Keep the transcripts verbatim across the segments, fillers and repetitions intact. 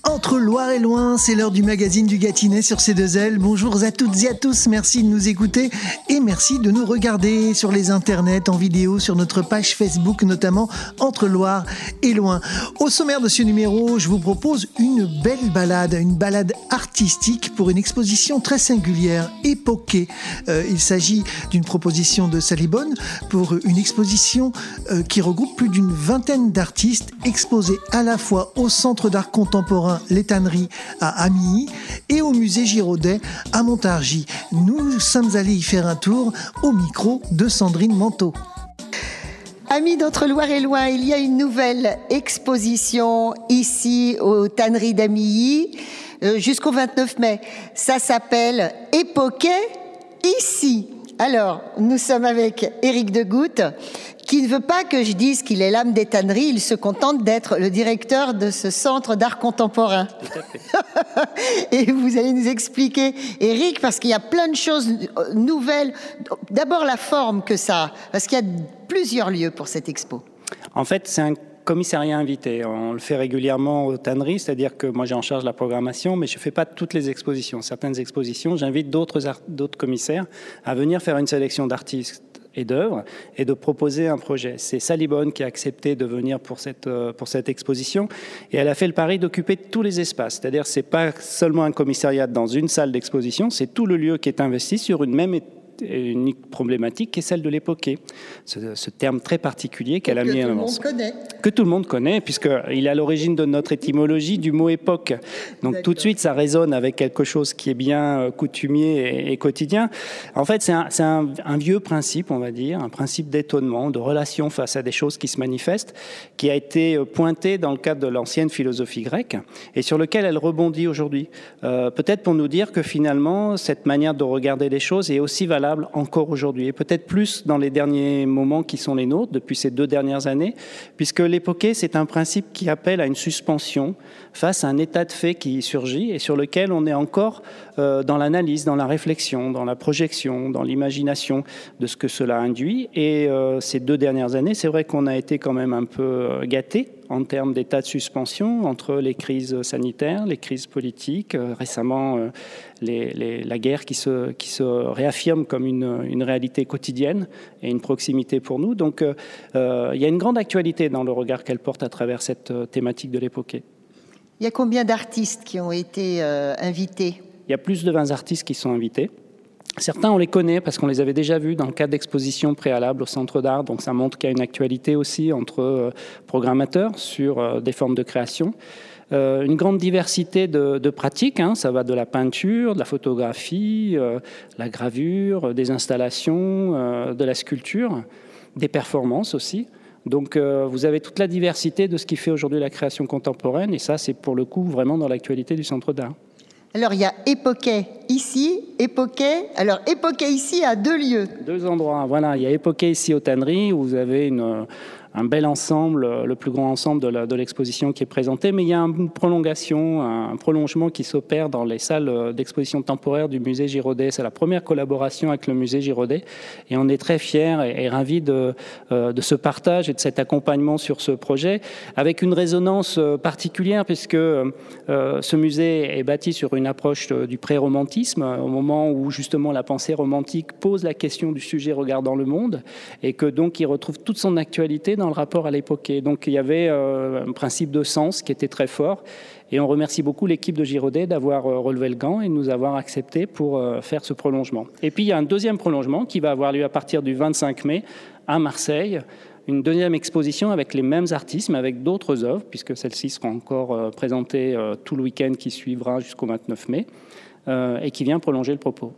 Entre Loire et Loin, c'est l'heure du magazine du Gâtinais sur C deux L. Bonjour à toutes et à tous, merci de nous écouter et merci de nous regarder sur les internets, en vidéo, sur notre page Facebook, notamment Entre Loire et Loin. Au sommaire de ce numéro, je vous propose une belle balade, une balade artistique pour une exposition très singulière, époquée. Euh, il s'agit d'une proposition de Salibonne pour une exposition euh, qui regroupe plus d'une vingtaine d'artistes exposés à la fois au Centre d'art contemporain Les Tanneries à Amilly et au musée Giraudet à Montargis. Nous sommes allés y faire un tour au micro de Sandrine Manteau. Amis d'Entre-Loire et Loin, il y a une nouvelle exposition ici aux Tanneries d'Amilly euh, jusqu'au vingt-neuf mai. Ça s'appelle Époquet ici. Alors, nous sommes avec Éric Degout, qui ne veut pas que je dise qu'il est l'âme des tanneries, il se contente d'être le directeur de ce centre d'art contemporain. Tout à fait. Et vous allez nous expliquer, Éric, parce qu'il y a plein de choses nouvelles. D'abord la forme que ça a, parce qu'il y a plusieurs lieux pour cette expo. En fait, c'est un commissariat invité. On le fait régulièrement aux tanneries, c'est-à-dire que moi j'ai en charge la programmation, mais je ne fais pas toutes les expositions. Certaines expositions, j'invite d'autres, art- d'autres commissaires à venir faire une sélection d'artistes et d'œuvres, et de proposer un projet. C'est Salibonne qui a accepté de venir pour cette, pour cette exposition, et elle a fait le pari d'occuper tous les espaces. C'est-à-dire que ce n'est pas seulement un commissariat dans une salle d'exposition, c'est tout le lieu qui est investi sur une même unique problématique qui est celle de l'époquée. Ce, ce terme très particulier qu'elle a mis en avant. Que tout le monde connaît. Que tout le monde connaît, puisqu'il est à l'origine de notre étymologie du mot époque. Donc D'accord. Tout de suite, ça résonne avec quelque chose qui est bien coutumier et, et quotidien. En fait, c'est, un, c'est un, un vieux principe, on va dire, un principe d'étonnement, de relation face à des choses qui se manifestent, qui a été pointé dans le cadre de l'ancienne philosophie grecque et sur lequel elle rebondit aujourd'hui. Euh, peut-être pour nous dire que finalement, cette manière de regarder les choses est aussi valable encore aujourd'hui, et peut-être plus dans les derniers moments qui sont les nôtres, depuis ces deux dernières années, puisque l'époquée, c'est un principe qui appelle à une suspension face à un état de fait qui surgit et sur lequel on est encore euh, dans l'analyse, dans la réflexion, dans la projection, dans l'imagination de ce que cela induit. Et euh, ces deux dernières années, c'est vrai qu'on a été quand même un peu gâtés en termes d'état de suspension entre les crises sanitaires, les crises politiques, euh, récemment euh, les, les, la guerre qui se, qui se réaffirme comme une, une réalité quotidienne et une proximité pour nous. Donc euh, euh, il y a une grande actualité dans le regard qu'elle porte à travers cette euh, thématique de l'époquée. Il y a combien d'artistes qui ont été euh, invités ? Il y a plus de vingt artistes qui sont invités. Certains, on les connaît parce qu'on les avait déjà vus dans le cadre d'expositions préalables au Centre d'art. Donc ça montre qu'il y a une actualité aussi entre euh, programmateurs sur euh, des formes de création. Euh, une grande diversité de, de pratiques, hein. Ça va de la peinture, de la photographie, euh, la gravure, des installations, euh, de la sculpture, des performances aussi. Donc euh, vous avez toute la diversité de ce qui fait aujourd'hui la création contemporaine, et ça c'est pour le coup vraiment dans l'actualité du Centre d'art. Alors, il y a Époquet ici, Époquet... Alors, Époquet ici a deux lieux. Deux endroits, voilà. Il y a Époquet ici aux Tanneries, où vous avez une, un bel ensemble, le plus grand ensemble de, la, de l'exposition qui est présenté, mais il y a une prolongation, un prolongement qui s'opère dans les salles d'exposition temporaire du musée Giraudet. C'est la première collaboration avec le musée Giraudet, et on est très fiers et, et ravis de, de ce partage et de cet accompagnement sur ce projet, avec une résonance particulière, puisque euh, ce musée est bâti sur une approche du pré-romantisme, au moment où justement la pensée romantique pose la question du sujet regardant le monde, et que donc il retrouve toute son actualité dans le rapport à l'époquée. Donc il y avait euh, un principe de sens qui était très fort, et on remercie beaucoup l'équipe de Giraudet d'avoir euh, relevé le gant et de nous avoir accepté pour euh, faire ce prolongement. Et puis il y a un deuxième prolongement qui va avoir lieu à partir du vingt-cinq mai à Marseille, une deuxième exposition avec les mêmes artistes, mais avec d'autres œuvres, puisque celles-ci seront encore euh, présentées euh, tout le week-end qui suivra jusqu'au vingt-neuf mai, euh, et qui vient prolonger le propos.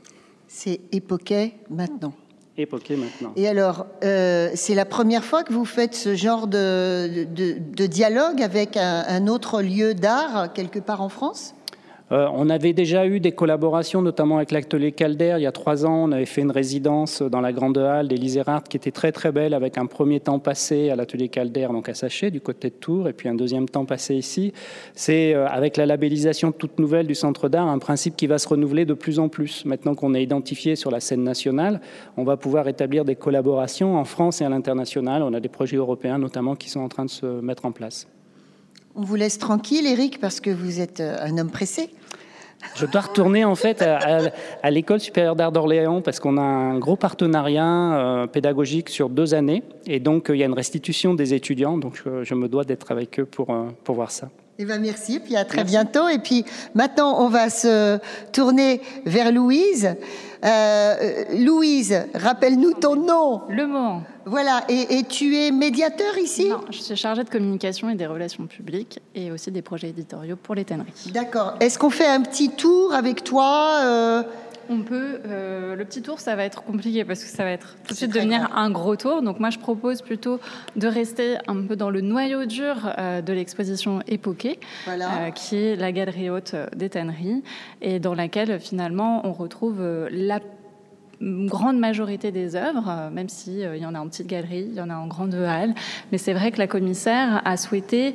C'est Époquet maintenant. Époquet maintenant. Et alors, euh, c'est la première fois que vous faites ce genre de, de, de dialogue avec un, un autre lieu d'art quelque part en France ? Euh, on avait déjà eu des collaborations, notamment avec l'Atelier Calder. Il y a trois ans, on avait fait une résidence dans la grande halle d'Élysée Rart qui était très très belle, avec un premier temps passé à l'Atelier Calder, donc à Sachet, du côté de Tours, et puis un deuxième temps passé ici. C'est euh, avec la labellisation toute nouvelle du Centre d'art, un principe qui va se renouveler de plus en plus. Maintenant qu'on est identifié sur la scène nationale, on va pouvoir établir des collaborations en France et à l'international. On a des projets européens notamment qui sont en train de se mettre en place. On vous laisse tranquille, Éric, parce que vous êtes un homme pressé. Je dois retourner en fait à, à, à l'École supérieure d'art d'Orléans parce qu'on a un gros partenariat euh, pédagogique sur deux années et donc euh, il y a une restitution des étudiants, donc je, je me dois d'être avec eux pour, euh, pour voir ça. Eh ben merci, et puis à très merci. bientôt. Et puis maintenant, on va se tourner vers Louise. Euh, Louise, rappelle-nous ton nom. Le Mohan. Voilà, et, et tu es médiateur ici ? Non, je suis chargée de communication et des relations publiques et aussi des projets éditoriaux pour les tanneries. D'accord. Est-ce qu'on fait un petit tour avec toi euh... On peut. Euh, le petit tour, ça va être compliqué parce que ça va être tout de suite devenir grand. un gros tour. Donc moi, je propose plutôt de rester un peu dans le noyau dur euh, de l'exposition Époquée, voilà. euh, qui est la galerie haute des tanneries et dans laquelle finalement on retrouve euh, la grande majorité des œuvres, même si euh, il y en a en petite galerie, il y en a en grande halle, mais c'est vrai que la commissaire a souhaité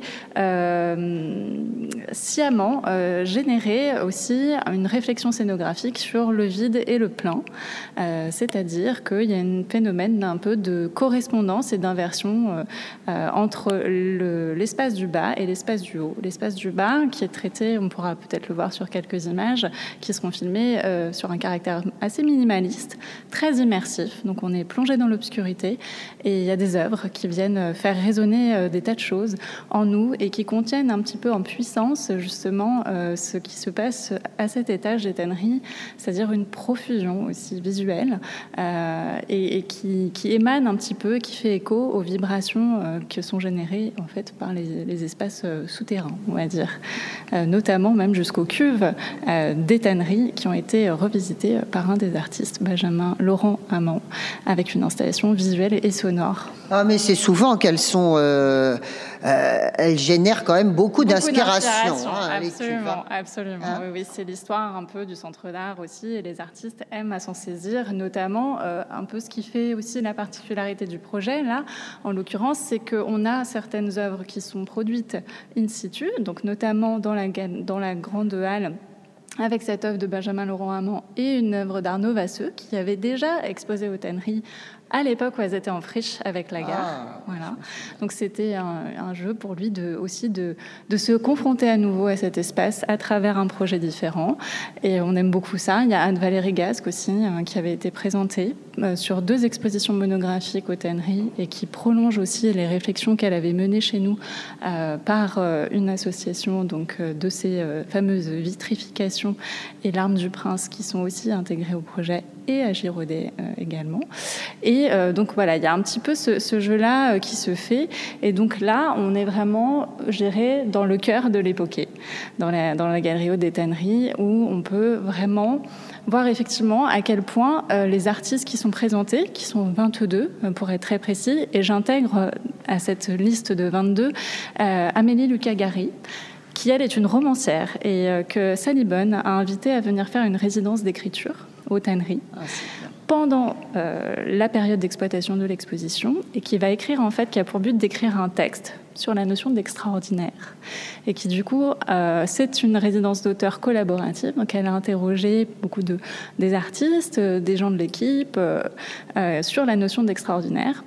euh, sciemment euh, générer aussi une réflexion scénographique sur le vide et le plein, euh, c'est-à-dire qu'il y a un phénomène d'un peu de correspondance et d'inversion euh, euh, entre le, l'espace du bas et l'espace du haut. L'espace du bas qui est traité, on pourra peut-être le voir sur quelques images, qui seront filmées euh, sur un caractère assez minimaliste, très immersif, donc on est plongé dans l'obscurité et il y a des œuvres qui viennent faire résonner des tas de choses en nous et qui contiennent un petit peu en puissance justement euh, ce qui se passe à cet étage des tanneries, c'est-à-dire une profusion aussi visuelle euh, et, et qui, qui émane un petit peu, qui fait écho aux vibrations euh, que sont générées en fait par les, les espaces euh, souterrains, on va dire, euh, notamment même jusqu'aux cuves euh, des tanneries qui ont été revisitées par un des artistes, Benjamin Laurent Amand, avec une installation visuelle et sonore. Ah, mais c'est souvent qu'elles sont, euh, euh, elles génèrent quand même beaucoup, beaucoup d'inspiration. Hein, absolument, absolument. Hein oui, oui, c'est l'histoire un peu du centre d'art aussi, et les artistes aiment à s'en saisir, notamment euh, un peu ce qui fait aussi la particularité du projet là, en l'occurrence, c'est qu'on a certaines œuvres qui sont produites in situ, donc notamment dans la dans la grande halle, avec cette œuvre de Benjamin Laurent Amand et une œuvre d'Arnaud Vasseux, qui avait déjà exposé aux tanneries à l'époque où elles étaient en friche avec la gare. Ah, voilà. Donc c'était un, un jeu pour lui de, aussi de, de se confronter à nouveau à cet espace à travers un projet différent. Et on aime beaucoup ça. Il y a Anne-Valérie Gasque aussi, euh, qui avait été présentée euh, sur deux expositions monographiques aux tanneries et qui prolonge aussi les réflexions qu'elle avait menées chez nous euh, par euh, une association donc, euh, de ces euh, fameuses vitrifications et l'Arme du Prince qui sont aussi intégrées au projet et à Girodet euh, également. Et euh, donc voilà, il y a un petit peu ce, ce jeu-là euh, qui se fait. Et donc là, on est vraiment, je dirais, dans le cœur de l'Époquée, dans la, dans la galerie haute des tanneries, où on peut vraiment voir effectivement à quel point euh, les artistes qui sont présentés, qui sont vingt-deux euh, pour être très précis, et j'intègre euh, à cette liste de vingt-deux euh, Amélie Lucas-Gary, qui elle est une romancière et euh, que Sally Bonne a invité à venir faire une résidence d'écriture aux tanneries ah, pendant euh, la période d'exploitation de l'exposition et qui va écrire en fait, qui a pour but d'écrire un texte sur la notion d'extraordinaire et qui du coup euh, c'est une résidence d'auteur collaborative, donc elle a interrogé beaucoup de des artistes, euh, des gens de l'équipe euh, euh, sur la notion d'extraordinaire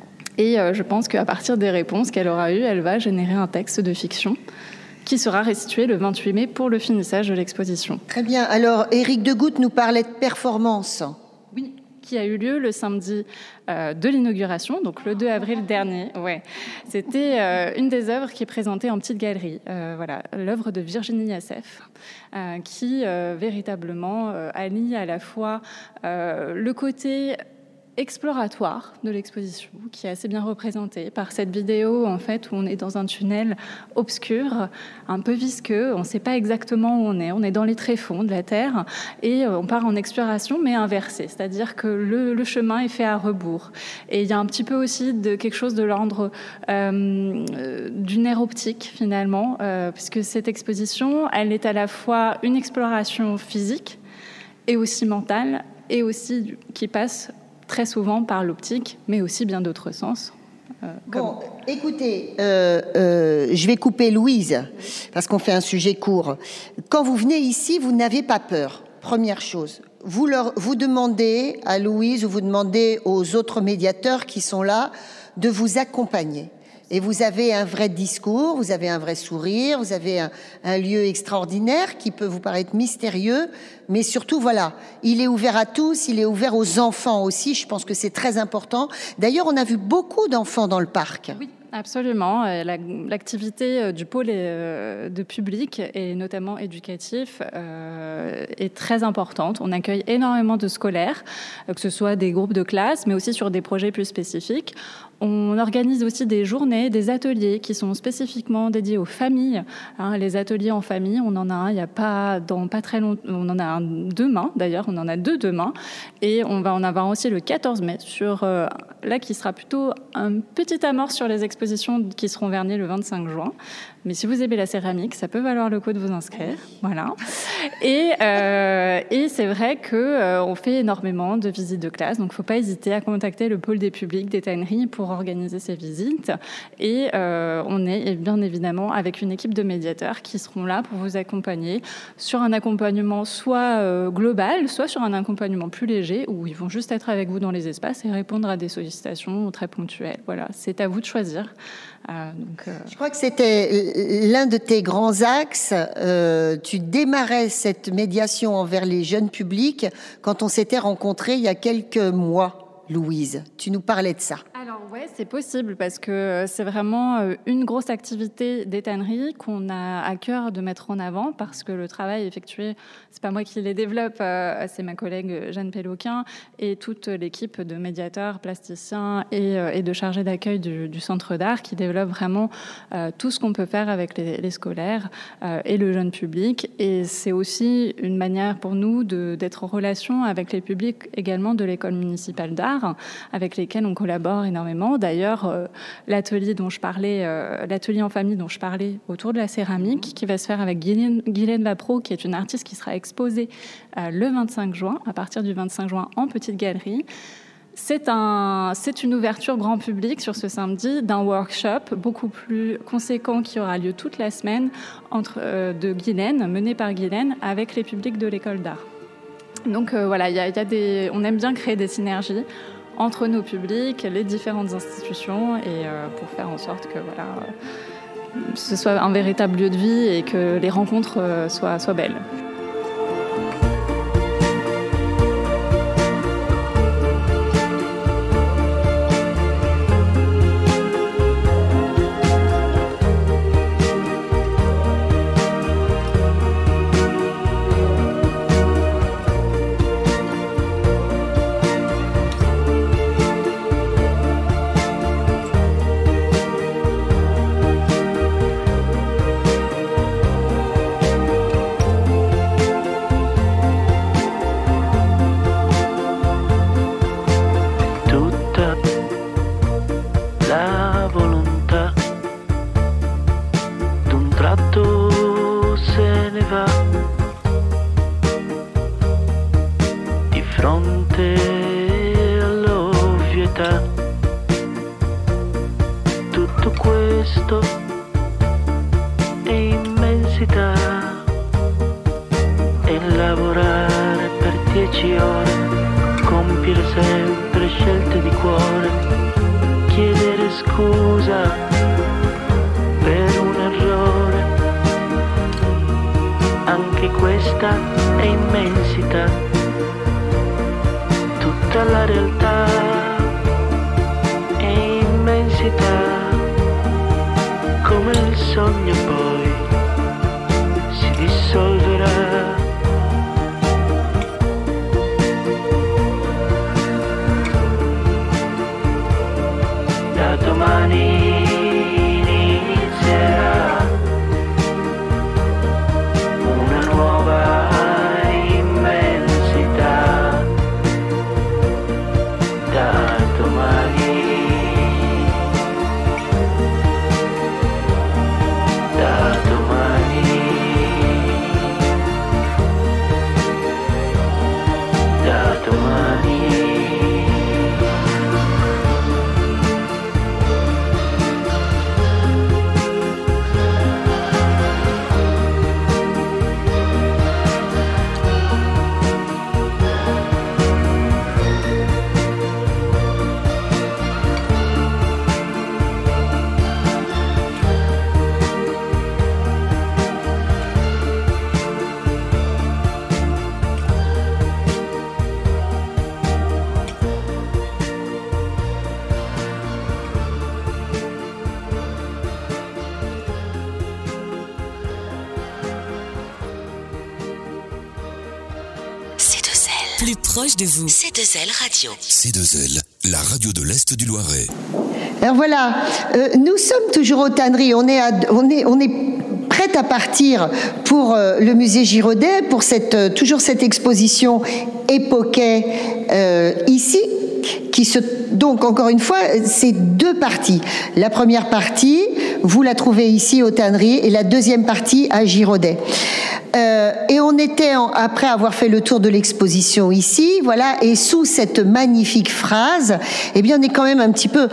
et euh, je pense qu'à partir des réponses qu'elle aura eues, elle va générer un texte de fiction qui sera restitué le vingt-huit mai pour le finissage de l'exposition. Très bien. Alors, Éric Degout nous parlait de performance. Oui, qui a eu lieu le samedi euh, de l'inauguration, donc le deux avril dernier. Ouais. C'était euh, une des œuvres qui est présentée en petite galerie. Euh, voilà, l'œuvre de Virginie Yassef, euh, qui euh, véritablement euh, allie à la fois euh, le côté exploratoire de l'exposition, qui est assez bien représentée par cette vidéo en fait où on est dans un tunnel obscur, un peu visqueux, on ne sait pas exactement où on est, on est dans les tréfonds de la Terre et on part en exploration mais inversé, c'est-à-dire que le, le chemin est fait à rebours. Et il y a un petit peu aussi de quelque chose de l'ordre euh, d'une ère optique finalement, euh, puisque cette exposition, elle est à la fois une exploration physique et aussi mentale et aussi qui passe très souvent par l'optique, mais aussi bien d'autres sens. Euh, comme... Bon, écoutez, euh, euh, je vais couper Louise, parce qu'on fait un sujet court. Quand vous venez ici, vous n'avez pas peur, première chose. Vous, leur, vous demandez à Louise ou vous demandez aux autres médiateurs qui sont là de vous accompagner. Et vous avez un vrai discours, vous avez un vrai sourire, vous avez un, un lieu extraordinaire qui peut vous paraître mystérieux, mais surtout, voilà, il est ouvert à tous, il est ouvert aux enfants aussi, je pense que c'est très important. D'ailleurs, on a vu beaucoup d'enfants dans le parc. Oui. Absolument. L'activité du pôle de public et notamment éducatif est très importante. On accueille énormément de scolaires, que ce soit des groupes de classe, mais aussi sur des projets plus spécifiques. On organise aussi des journées, des ateliers qui sont spécifiquement dédiés aux familles. Hein, les ateliers en famille, on en a un, il n'y a pas, dans pas très longtemps, on en a un demain d'ailleurs, on en a deux demain. Et on va en avoir aussi le quatorze mai, sur, euh, là qui sera plutôt un petit amorce sur les expositions qui seront vernies le vingt-cinq juin. Mais si vous aimez la céramique, ça peut valoir le coup de vous inscrire. Voilà. Et, euh, et c'est vrai qu'on euh, fait énormément de visites de classe. Donc, il ne faut pas hésiter à contacter le pôle des publics des tanneries pour organiser ces visites. Et euh, on est bien évidemment avec une équipe de médiateurs qui seront là pour vous accompagner sur un accompagnement soit euh, global, soit sur un accompagnement plus léger où ils vont juste être avec vous dans les espaces et répondre à des sollicitations très ponctuelles. Voilà, c'est à vous de choisir. Euh, donc, euh... Je crois que c'était l'un de tes grands axes. Euh, tu démarrais cette médiation envers les jeunes publics quand on s'était rencontrés il y a quelques mois, Louise. Tu nous parlais de ça. Alors ouais, c'est possible parce que c'est vraiment une grosse activité des tanneries qu'on a à cœur de mettre en avant parce que le travail effectué, c'est pas moi qui les développe, euh, c'est ma collègue Jeanne Péloquin et toute l'équipe de médiateurs, plasticiens et, euh, et de chargés d'accueil du, du centre d'art qui développe vraiment euh, tout ce qu'on peut faire avec les, les scolaires euh, et le jeune public. Et c'est aussi une manière pour nous de, d'être en relation avec les publics également de l'école municipale d'art avec lesquels on collabore énormément. D'ailleurs, euh, l'atelier dont je parlais, euh, l'atelier en famille dont je parlais autour de la céramique, qui va se faire avec Guylaine, Guylaine Lapro, qui est une artiste qui sera exposée euh, le vingt-cinq juin, à partir du vingt-cinq juin en petite galerie. C'est, un, c'est une ouverture grand public sur ce samedi d'un workshop beaucoup plus conséquent qui aura lieu toute la semaine entre, euh, de Guylaine, mené par Guylaine, avec les publics de l'école d'art. Donc euh, voilà, y a, y a des, on aime bien créer des synergies entre nos publics, les différentes institutions, et euh, pour faire en sorte que voilà, euh, ce soit un véritable lieu de vie et que les rencontres euh, soient, soient belles. plus proche de vous. C deux L Radio. C deux L, la radio de l'Est du Loiret. Alors voilà, euh, nous sommes toujours aux tanneries. On est, à, on est, on est prête à partir pour euh, le musée Giraudet, pour cette, euh, toujours cette exposition Époquet euh, ici. Qui se, donc, encore une fois, c'est deux parties. La première partie, vous la trouvez ici aux tanneries, et la deuxième partie à Giraudet. Euh, et on était, en, après avoir fait le tour de l'exposition ici, voilà, et sous cette magnifique phrase, eh bien, on est quand même un petit peu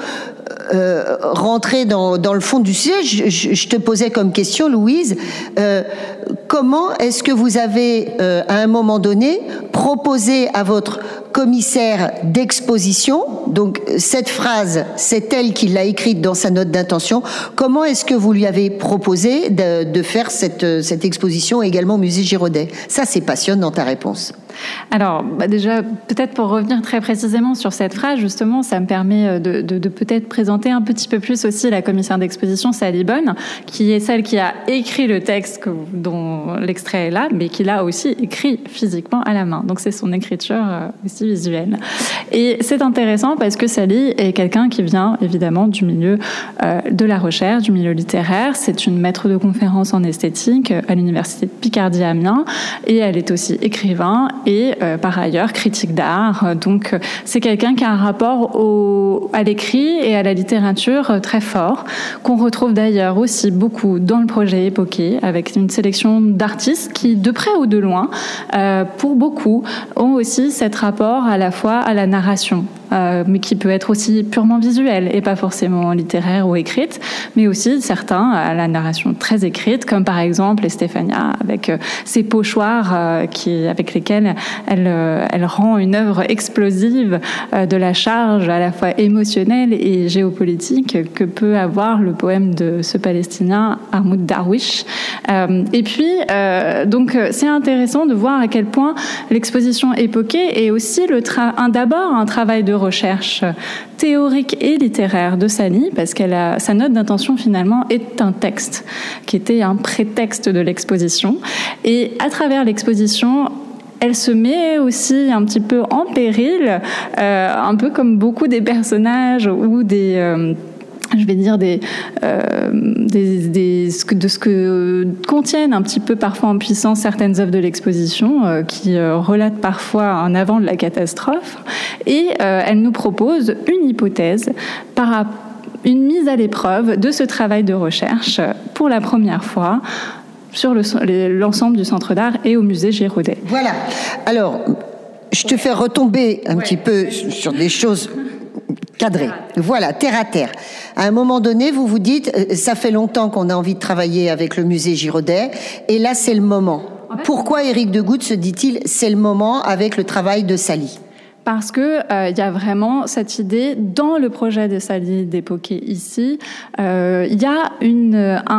euh, rentré dans, dans le fond du sujet. Je, je, je te posais comme question, Louise, euh, comment est-ce que vous avez, euh, à un moment donné, proposé à votre commissaire d'exposition, donc cette phrase, c'est elle qui l'a écrite dans sa note d'intention, comment est-ce que vous lui avez proposé de, de faire cette, cette exposition également au musée Giraudet? Ça, c'est passionnant, ta réponse. Alors, bah déjà, peut-être pour revenir très précisément sur cette phrase, justement, ça me permet de, de, de peut-être présenter un petit peu plus aussi la commissaire d'exposition, Sally Bonne, qui est celle qui a écrit le texte que, dont l'extrait est là, mais qui l'a aussi écrit physiquement à la main. Donc, c'est son écriture aussi visuelle. Et c'est intéressant parce que Sally est quelqu'un qui vient, évidemment, du milieu euh, de la recherche, du milieu littéraire. C'est une maître de conférences en esthétique à l'université de Picardie à Amiens, et elle est aussi écrivain et euh, par ailleurs critique d'art. Donc euh, c'est quelqu'un qui a un rapport au, à l'écrit et à la littérature euh, très fort, qu'on retrouve d'ailleurs aussi beaucoup dans le projet Époquet, avec une sélection d'artistes qui, de près ou de loin, euh, pour beaucoup, ont aussi cet rapport à la fois à la narration, euh, mais qui peut être aussi purement visuelle et pas forcément littéraire ou écrite, mais aussi certains à la narration très écrite, comme par exemple Stéphania, avec euh, ses pochoirs euh, qui, avec lesquels elle, euh, elle rend une œuvre explosive euh, de la charge à la fois émotionnelle et géopolitique que peut avoir le poème de ce Palestinien Mahmoud Darwish. Euh, et puis, euh, donc, c'est intéressant de voir à quel point l'exposition Époquet est aussi le tra- un, d'abord un travail de recherche théorique et littéraire de Sally, parce qu'elle a, sa note d'intention finalement est un texte qui était un prétexte de l'exposition. Et à travers l'exposition, elle se met aussi un petit peu en péril, euh, un peu comme beaucoup des personnages ou des... Euh, je vais dire des, euh, des, des de ce que contiennent un petit peu parfois en puissance certaines œuvres de l'exposition euh, qui euh, relatent parfois un avant de la catastrophe, et euh, elle nous propose une hypothèse par une mise à l'épreuve de ce travail de recherche pour la première fois sur le, l'ensemble du Centre d'art et au musée Giraudet. Voilà. Alors, je te fais retomber un ouais. petit peu sur des choses cadrées. Voilà, terre à terre. À un moment donné, vous vous dites, ça fait longtemps qu'on a envie de travailler avec le musée Giraudet, et là, c'est le moment. En fait, pourquoi Éric Degout se dit-il, c'est le moment avec le travail de Sally ? Parce que euh, y a vraiment cette idée dans le projet de Sally d'Époquet ici, il euh, y a une,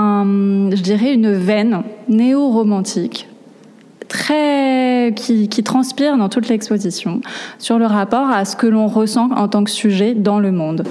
un, je dirais une veine néo-romantique très qui, qui transpire dans toute l'exposition sur le rapport à ce que l'on ressent en tant que sujet dans le monde.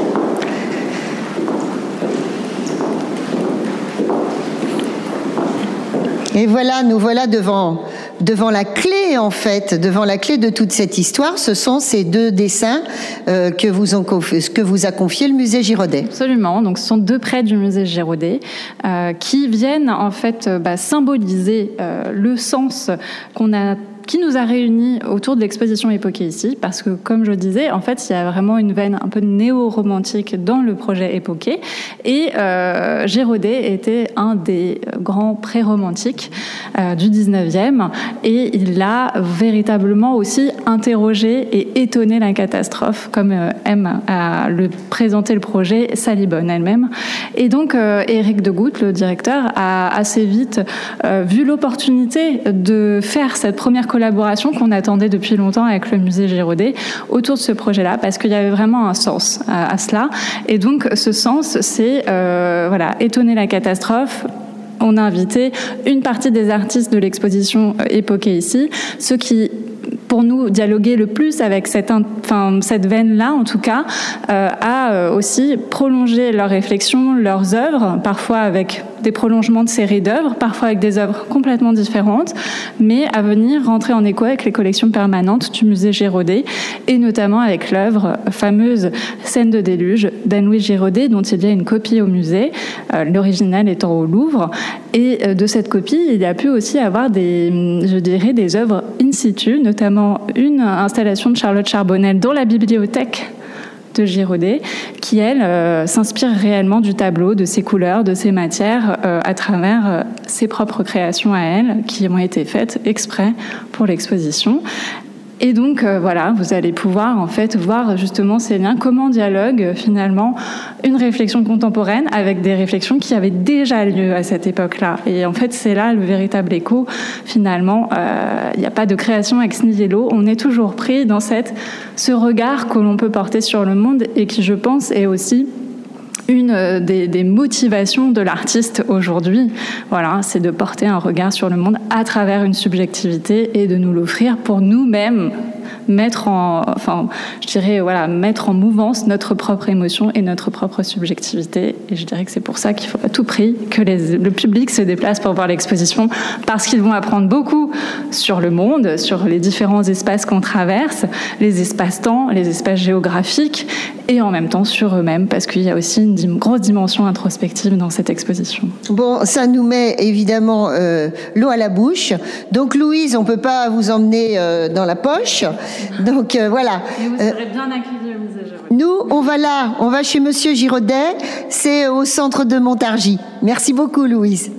Et voilà, nous voilà devant, devant la clé, en fait, devant la clé de toute cette histoire. Ce sont ces deux dessins euh, que, vous ont confié, que vous a confié le musée Giraudet. Absolument. Donc, ce sont deux prêts du musée Giraudet euh, qui viennent, en fait, bah, symboliser euh, le sens qu'on a qui nous a réunis autour de l'exposition Époquet ici, parce que, comme je disais, en fait, il y a vraiment une veine un peu néo-romantique dans le projet Époquet, et euh, Giraudet était un des grands pré-romantiques euh, du dix-neuvième, et il a véritablement aussi interrogé et étonné la catastrophe, comme euh, aime à le présenter le projet Sally Bonne elle-même. Et donc, euh, Éric Degout, le directeur, a assez vite euh, vu l'opportunité de faire cette première collaboration qu'on attendait depuis longtemps avec le musée Giraudet autour de ce projet-là, parce qu'il y avait vraiment un sens à, à cela. Et donc, ce sens, c'est euh, voilà, étonner la catastrophe. On a invité une partie des artistes de l'exposition Époquet ici, ceux qui, pour nous, dialoguer le plus avec cette, enfin, cette veine-là, en tout cas, euh, à euh, aussi prolonger leurs réflexions, leurs œuvres, parfois avec des prolongements de séries d'œuvres, parfois avec des œuvres complètement différentes, mais à venir rentrer en écho avec les collections permanentes du musée Girodet, et notamment avec l'œuvre fameuse Scène de déluge d'Anne-Louise Girodet, dont il y a une copie au musée, euh, l'original étant au Louvre. Et euh, de cette copie, il y a pu aussi avoir des, je dirais, des œuvres in situ, notamment une installation de Charlotte Charbonnel dans la bibliothèque de Girodet, qui, elle, euh, s'inspire réellement du tableau, de ses couleurs, de ses matières, euh, à travers euh, ses propres créations à elle, qui ont été faites exprès pour l'exposition. Et donc, euh, voilà, vous allez pouvoir, en fait, voir justement ces liens, comment dialogue, finalement, une réflexion contemporaine avec des réflexions qui avaient déjà lieu à cette époque-là. Et en fait, c'est là le véritable écho. Finalement, il n'y a pas de création ex nihilo. On est toujours pris dans cette, ce regard que l'on peut porter sur le monde et qui, je pense, est aussi une des, des motivations de l'artiste aujourd'hui. Voilà, c'est de porter un regard sur le monde à travers une subjectivité et de nous l'offrir pour nous-mêmes, mettre en, enfin, je dirais, voilà, mettre en mouvance notre propre émotion et notre propre subjectivité. Et je dirais que c'est pour ça qu'il faut à tout prix que les, le public se déplace pour voir l'exposition, parce qu'ils vont apprendre beaucoup sur le monde, sur les différents espaces qu'on traverse, les espaces-temps, les espaces géographiques, et en même temps sur eux-mêmes, parce qu'il y a aussi une dim- grosse dimension introspective dans cette exposition. Bon, ça nous met évidemment euh, l'eau à la bouche. Donc Louise, on peut pas vous emmener euh, dans la poche. Donc euh, voilà. Et vous serez bien accueillis au musée Girodet. Nous, on va là, on va chez Monsieur Girodet. C'est au centre de Montargis. Merci beaucoup, Louise.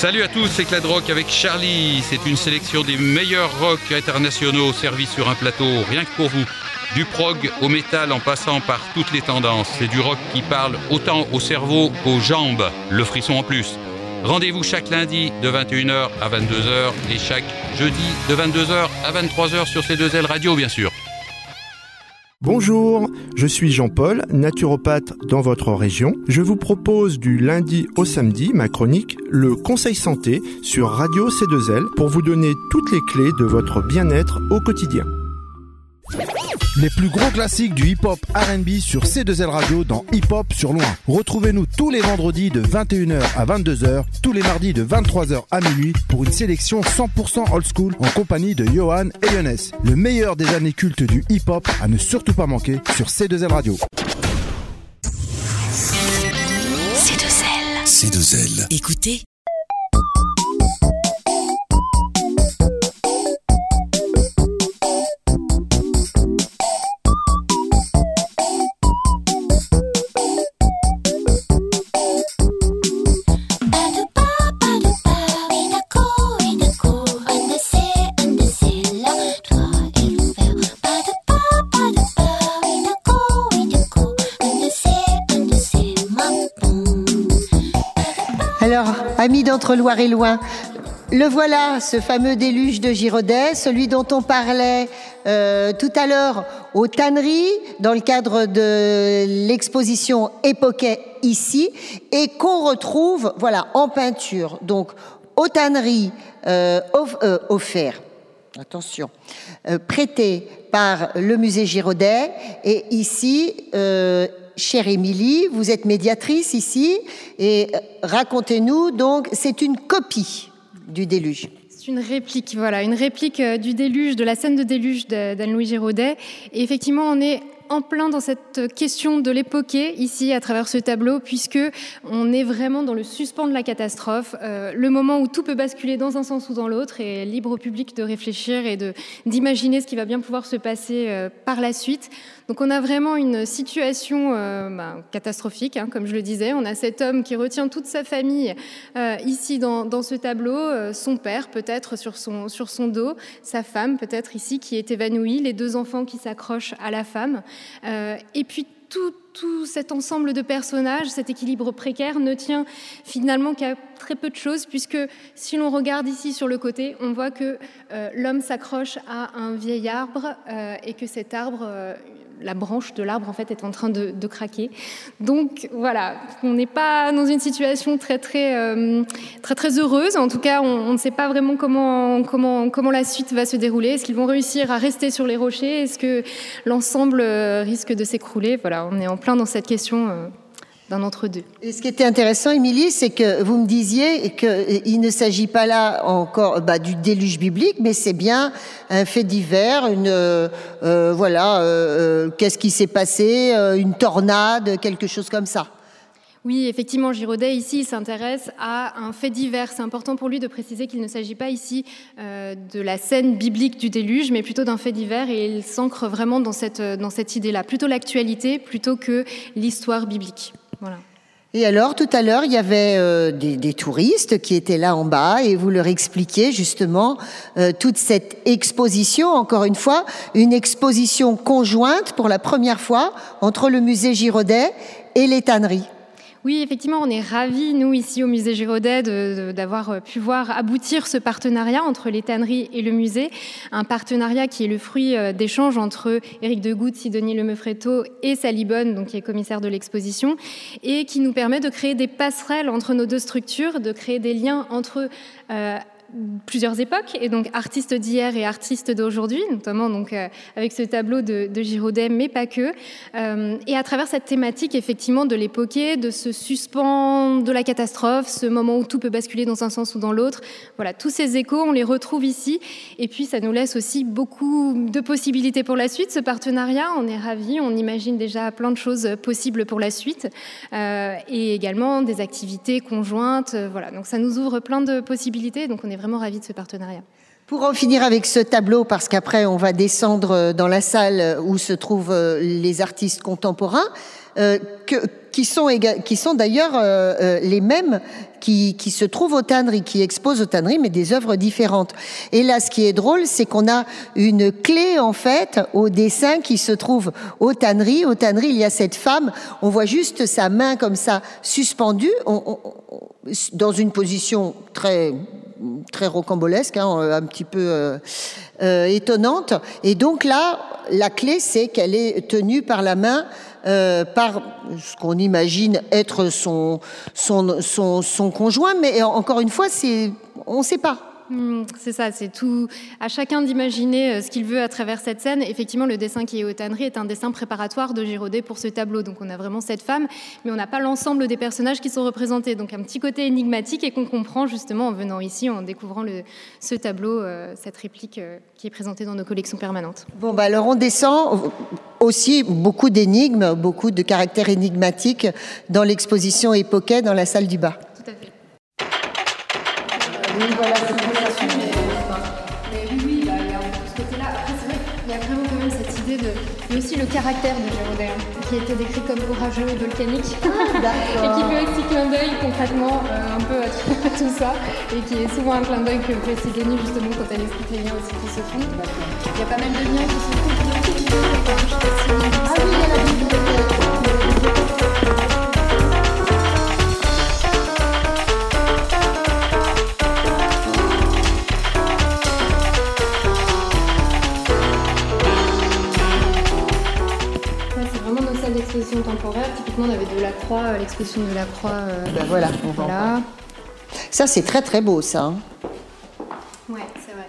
Salut à tous, c'est Clad Rock avec Charlie. C'est une sélection des meilleurs rock internationaux servis sur un plateau, rien que pour vous. Du prog au métal en passant par toutes les tendances. C'est du rock qui parle autant au cerveau qu'aux jambes. Le frisson en plus. Rendez-vous chaque lundi de vingt et une heures à vingt-deux heures et chaque jeudi de vingt-deux heures à vingt-trois heures sur C deux L Radio, bien sûr. Bonjour, je suis Jean-Paul, naturopathe dans votre région. Je vous propose du lundi au samedi ma chronique, le Conseil Santé sur Radio C deux L pour vous donner toutes les clés de votre bien-être au quotidien. Les plus gros classiques du hip-hop R and B sur C deux L Radio dans Hip-Hop sur Loin. Retrouvez-nous tous les vendredis de vingt et une heures à vingt-deux heures, tous les mardis de vingt-trois heures à minuit pour une sélection cent pour cent old school en compagnie de Johan et Younes. Le meilleur des années cultes du hip-hop à ne surtout pas manquer sur C deux L Radio. C deux L. C deux L. Écoutez. Amis d'entre-Loire et Loin, le voilà, ce fameux déluge de Girodet, celui dont on parlait euh, tout à l'heure aux tanneries, dans le cadre de l'exposition Époquet ici, et qu'on retrouve voilà, en peinture. Donc, aux tanneries euh, off, euh, offert, attention, euh, prêté par le musée Girodet, et ici... Euh, Chère Émilie, vous êtes médiatrice ici et racontez-nous, donc c'est une copie du déluge. C'est une réplique, voilà, une réplique du déluge, de la scène de déluge d'Anne-Louis Girodet. Et effectivement, on est en plein dans cette question de l'époquet ici à travers ce tableau, puisque on est vraiment dans le suspens de la catastrophe, euh, le moment où tout peut basculer dans un sens ou dans l'autre, et libre au public de réfléchir et de d'imaginer ce qui va bien pouvoir se passer euh, par la suite. Donc on a vraiment une situation euh, bah, catastrophique, hein, comme je le disais. On a cet homme qui retient toute sa famille euh, ici dans, dans ce tableau, euh, son père peut-être sur son, sur son dos, sa femme peut-être ici qui est évanouie, les deux enfants qui s'accrochent à la femme. Euh, et puis tout, tout cet ensemble de personnages, cet équilibre précaire ne tient finalement qu'à très peu de choses, puisque si l'on regarde ici sur le côté, on voit que euh, l'homme s'accroche à un vieil arbre euh, et que cet arbre... Euh, la branche de l'arbre en fait est en train de, de craquer. Donc voilà, on n'est pas dans une situation très très euh, très très heureuse. En tout cas, on, on ne sait pas vraiment comment comment comment la suite va se dérouler. Est-ce qu'ils vont réussir à rester sur les rochers? Est-ce que l'ensemble risque de s'écrouler? Voilà, on est en plein dans cette question. Euh, d'un entre-deux. Et ce qui était intéressant, Émilie, c'est que vous me disiez qu'il ne s'agit pas là encore bah, du déluge biblique, mais c'est bien un fait divers, une euh, euh, voilà, euh, qu'est-ce qui s'est passé, euh, une tornade, quelque chose comme ça. Oui, effectivement, Girodet, ici, il s'intéresse à un fait divers. C'est important pour lui de préciser qu'il ne s'agit pas ici euh, de la scène biblique du déluge, mais plutôt d'un fait divers, et il s'ancre vraiment dans cette, dans cette idée-là, plutôt l'actualité, plutôt que l'histoire biblique. Voilà. Et alors, tout à l'heure, il y avait euh, des, des touristes qui étaient là en bas et vous leur expliquiez justement euh, toute cette exposition, encore une fois, une exposition conjointe pour la première fois entre le musée Girodet et les tanneries. Oui, effectivement, on est ravis, nous, ici au musée Girodet, de, de, d'avoir pu voir aboutir ce partenariat entre les tanneries et le musée. Un partenariat qui est le fruit d'échanges entre Éric Degout, Sidonie Lemeufretto et Sally Bonne, donc qui est commissaire de l'exposition, et qui nous permet de créer des passerelles entre nos deux structures, de créer des liens entre euh, plusieurs époques, et donc artistes d'hier et artistes d'aujourd'hui, notamment donc euh, avec ce tableau de, de Girodet, mais pas que. Euh, et à travers cette thématique, effectivement, de l'époquet, de ce suspens de la catastrophe, ce moment où tout peut basculer dans un sens ou dans l'autre. Voilà, tous ces échos, on les retrouve ici. Et puis, ça nous laisse aussi beaucoup de possibilités pour la suite, ce partenariat. On est ravis, on imagine déjà plein de choses possibles pour la suite. Euh, et également des activités conjointes. Voilà, donc ça nous ouvre plein de possibilités. Donc, on est vraiment ravis de ce partenariat. Pour en finir avec ce tableau, parce qu'après on va descendre dans la salle où se trouvent les artistes contemporains, euh, que, qui sont, éga- qui sont d'ailleurs euh, euh, les mêmes qui, qui se trouvent aux tanneries, qui exposent aux tanneries, mais des œuvres différentes. Et là, ce qui est drôle, c'est qu'on a une clé, en fait, au dessin qui se trouve aux tanneries. Aux tanneries, il y a cette femme, on voit juste sa main comme ça, suspendue, on, on, on, dans une position très... très rocambolesque, hein, un petit peu euh, euh, étonnante. Et donc là, la clé, c'est qu'elle est tenue par la main euh, par ce qu'on imagine être son, son, son, son conjoint, mais encore une fois, c'est, on ne sait pas. Mmh, c'est ça, c'est tout à chacun d'imaginer ce qu'il veut à travers cette scène. Effectivement, le dessin qui est aux tanneries est un dessin préparatoire de Girodet pour ce tableau. Donc on a vraiment cette femme, mais on n'a pas l'ensemble des personnages qui sont représentés. Donc un petit côté énigmatique et qu'on comprend justement en venant ici, en découvrant le, ce tableau, euh, cette réplique euh, qui est présentée dans nos collections permanentes. Bon, bah alors on descend aussi beaucoup d'énigmes, beaucoup de caractères énigmatiques dans l'exposition Époquet dans la salle du bas. Tout à fait. Oui, voilà, c'est mais, mais oui, oui, bah, il y a ce côté-là. Après, c'est vrai qu'il y a vraiment quand même cette idée de... Il y a aussi le caractère de Girodet, hein, qui était décrit comme orageux et volcanique, ah, et qui fait un petit clin d'œil concrètement euh, un peu à tout, à tout ça, et qui est souvent un clin d'œil que fait Sidonie justement quand elle explique les liens aussi qui se font. Il y a pas mal de liens qui se font. Ah oui, il y a la bibliothèque. L'exposition temporaire, typiquement on avait de la Croix, l'exposition de la Croix. Euh, ben voilà, on voilà. Ça c'est très très beau ça. Hein. Ouais, c'est vrai.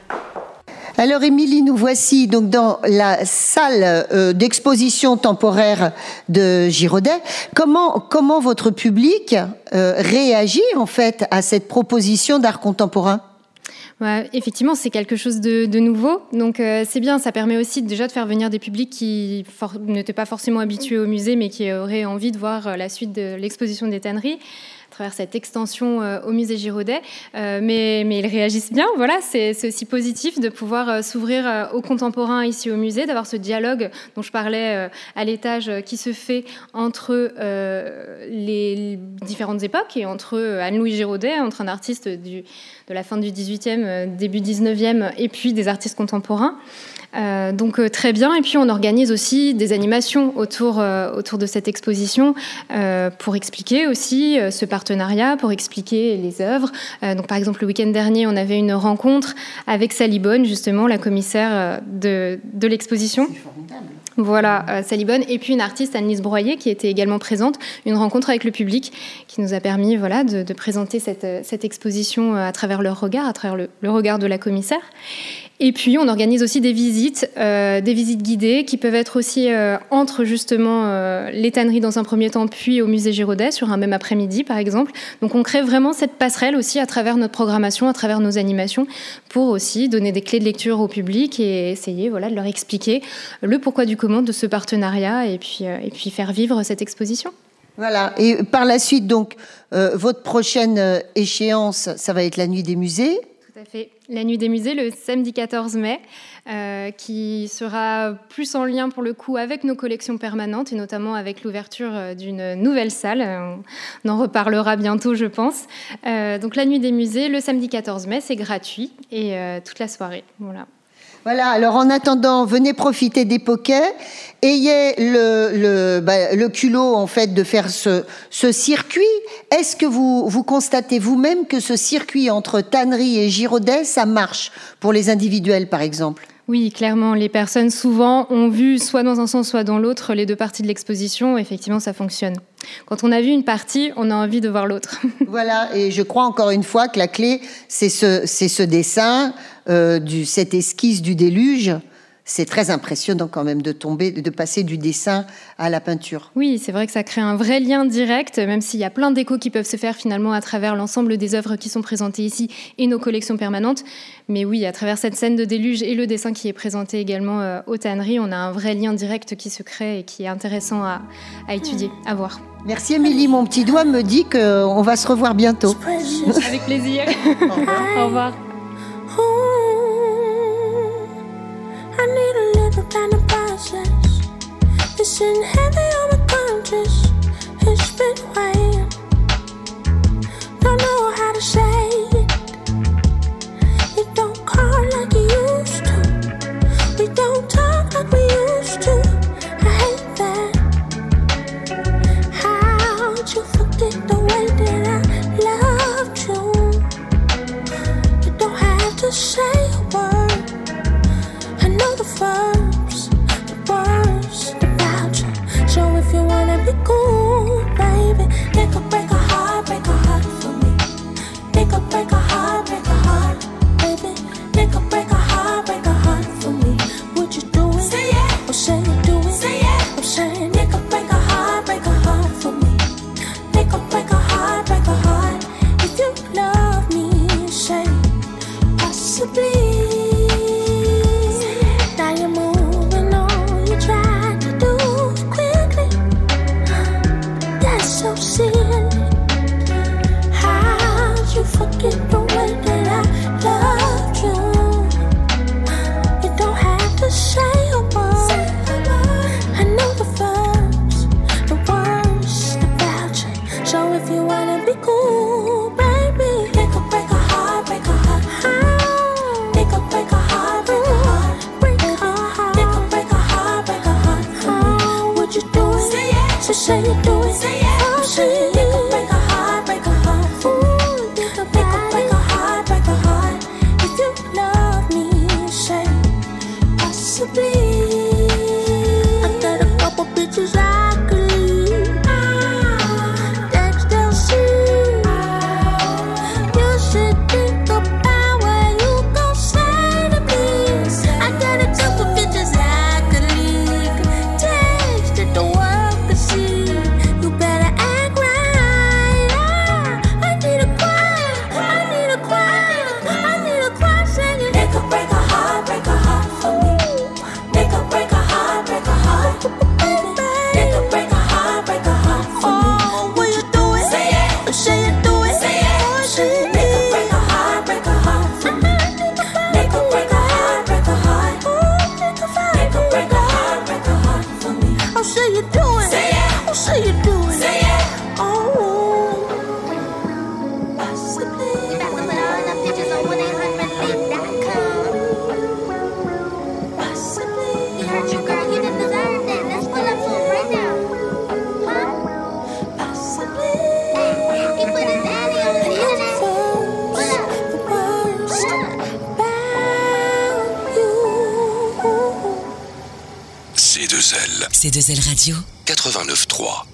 Alors Émilie, nous voici donc dans la salle euh, d'exposition temporaire de Girodet. Comment comment votre public euh, réagit en fait à cette proposition d'art contemporain ? Ouais, effectivement, c'est quelque chose de, de nouveau. Donc, euh, c'est bien. Ça permet aussi déjà de faire venir des publics qui for- n'étaient pas forcément habitués au musée, mais qui auraient envie de voir la suite de l'exposition des tanneries à travers cette extension euh, au musée Girodet. Euh, mais, mais ils réagissent bien. Voilà, c'est, c'est aussi positif de pouvoir euh, s'ouvrir euh, aux contemporains ici au musée, d'avoir ce dialogue dont je parlais euh, à l'étage euh, qui se fait entre euh, les différentes époques et entre euh, Anne-Louis Girodet, entre un artiste du de la fin du dix-huitième, début dix-neuvième, et puis des artistes contemporains. Euh, donc euh, très bien. Et puis on organise aussi des animations autour, euh, autour de cette exposition euh, pour expliquer aussi euh, ce partenariat, pour expliquer les œuvres. Euh, donc par exemple, le week-end dernier, on avait une rencontre avec Sally Bonne, justement, la commissaire de, de l'exposition. C'est formidable. Voilà, euh, Sally Bonne, et puis une artiste, Annelise Broyer, qui était également présente, une rencontre avec le public qui nous a permis voilà, de, de présenter cette, cette exposition à travers leur regard, à travers le, le regard de la commissaire. Et puis, on organise aussi des visites, euh, des visites guidées qui peuvent être aussi euh, entre justement euh, les tanneries dans un premier temps, puis au musée Girodet sur un même après-midi, par exemple. Donc, on crée vraiment cette passerelle aussi à travers notre programmation, à travers nos animations, pour aussi donner des clés de lecture au public et essayer voilà, de leur expliquer le pourquoi du comment de ce partenariat et puis, euh, et puis faire vivre cette exposition. Voilà. Et par la suite, donc, euh, votre prochaine euh, échéance, ça va être la Nuit des musées. Tout à fait. La Nuit des musées, le samedi quatorze mai, euh, qui sera plus en lien pour le coup avec nos collections permanentes et notamment avec l'ouverture d'une nouvelle salle. On en reparlera bientôt, je pense. Euh, donc la Nuit des musées, le samedi quatorze mai, c'est gratuit et euh, toute la soirée. Voilà. Voilà, alors en attendant, venez profiter des Poquets. Ayez le, le, bah, le culot, en fait, de faire ce, ce circuit. Est-ce que vous, vous constatez vous-même que ce circuit entre tannerie et Girodet, ça marche pour les individuels, par exemple ? Oui, clairement, les personnes souvent ont vu soit dans un sens, soit dans l'autre les deux parties de l'exposition. Effectivement, ça fonctionne. Quand on a vu une partie, on a envie de voir l'autre. Voilà, et je crois encore une fois que la clé, c'est ce, c'est ce dessin, euh, du, cette esquisse du déluge. C'est très impressionnant quand même de tomber, de passer du dessin à la peinture. Oui, c'est vrai que ça crée un vrai lien direct, même s'il y a plein d'échos qui peuvent se faire finalement à travers l'ensemble des œuvres qui sont présentées ici et nos collections permanentes. Mais oui, à travers cette scène de déluge et le dessin qui est présenté également euh, aux tanneries, on a un vrai lien direct qui se crée et qui est intéressant à, à étudier, à voir. Merci Émilie, mon petit doigt me dit qu'on va se revoir bientôt. Avec plaisir. Au revoir. Au revoir. I need a little kind of process. Listen heavy on my conscience. cool, baby. It could break a heart, break a heart. It could break a heart, break a heart. Break a heart. It could break a heart, break a heart. How would you do it? Say it. So say you do it. Say it. Oh, say it. It could break a heart, break a heart. Ooh, it could break a heart, break a heart. If you love me, say possibly. I got a couple bitches I could leave. That they'll see. You should think about where you gon' say to me. I got a couple bitches I could leave. Taste that the world could see. You better act right. I need a cry. I need a cry. I need a cry singing. It could break a heart, break a heart for me. It could break a heart, break a heart. It could break a heart, break a heart for me. Oh, will you do it? Say it. Say it, do it. Say it. Say it. It could break a heart, break a heart for me. It could break a heart, break a heart. It could break a heart, break a heart for me. Oh, say you do it. Say it. Oh, say you do it. Say it. Oh, possibly. You better put all the pictures on one eight hundred leap dot com. Possibly. You hurt your girl, you didn't deserve that. Let's pull up to him right now. Huh? Possibly. He put his daddy on the internet. Pull up. The worst about you. C deux L C deux L Radio. quatre-vingt-neuf trois.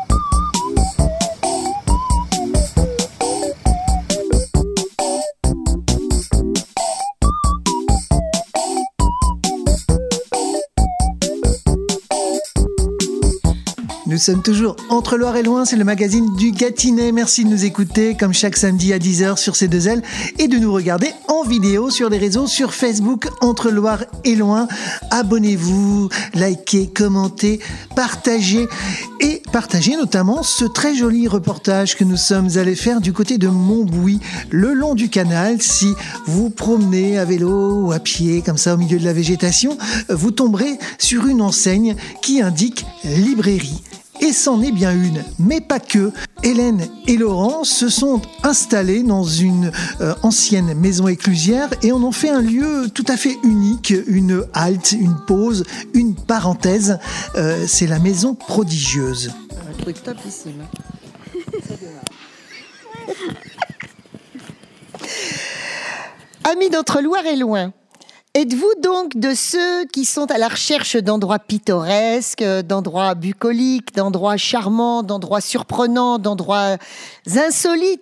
Nous sommes toujours entre Loire et Loin, c'est le magazine du Gâtinais. Merci de nous écouter comme chaque samedi à dix heures sur C deux L et de nous regarder en vidéo sur les réseaux, sur Facebook Entre Loire et Loin. Abonnez-vous, likez, commentez, partagez et partagez notamment ce très joli reportage que nous sommes allés faire du côté de Montbouy, le long du canal. Si vous promenez à vélo ou à pied comme ça au milieu de la végétation, vous tomberez sur une enseigne qui indique librairie. Et c'en est bien une, mais pas que. Hélène et Laurent se sont installés dans une euh, ancienne maison éclusière et on en fait un lieu tout à fait unique, une halte, une pause, une parenthèse. Euh, c'est la maison prodigieuse. Un truc topissime. Amis d'Entre Loire et Loin, êtes-vous donc de ceux qui sont à la recherche d'endroits pittoresques, d'endroits bucoliques, d'endroits charmants, d'endroits surprenants, d'endroits insolites ?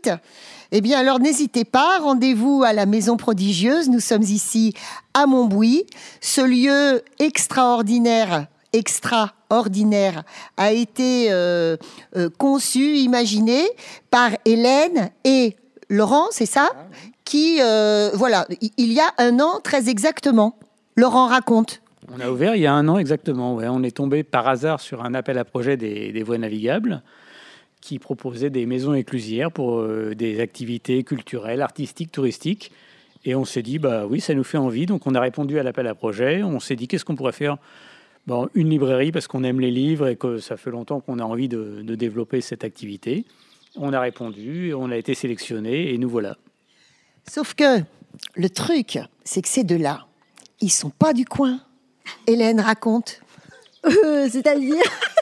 Eh bien alors n'hésitez pas, rendez-vous à la Maison Prodigieuse. Nous sommes ici à Montbouy. Ce lieu extraordinaire, extraordinaire a été euh, euh, conçu, imaginé par Hélène et Laurent, c'est ça ? Qui, euh, voilà, il y a un an très exactement. Laurent, raconte. On a ouvert il y a un an exactement. Ouais. On est tombé par hasard sur un appel à projet des, des voies navigables qui proposait des maisons éclusières pour euh, des activités culturelles, artistiques, touristiques. Et on s'est dit, bah oui, ça nous fait envie. Donc on a répondu à l'appel à projet. On s'est dit, qu'est-ce qu'on pourrait faire ? Bon, une librairie parce qu'on aime les livres et que ça fait longtemps qu'on a envie de, de développer cette activité. On a répondu, on a été sélectionné et nous voilà. Sauf que le truc, c'est que ces deux-là, ils sont pas du coin. Hélène, raconte. Euh, c'est-à-dire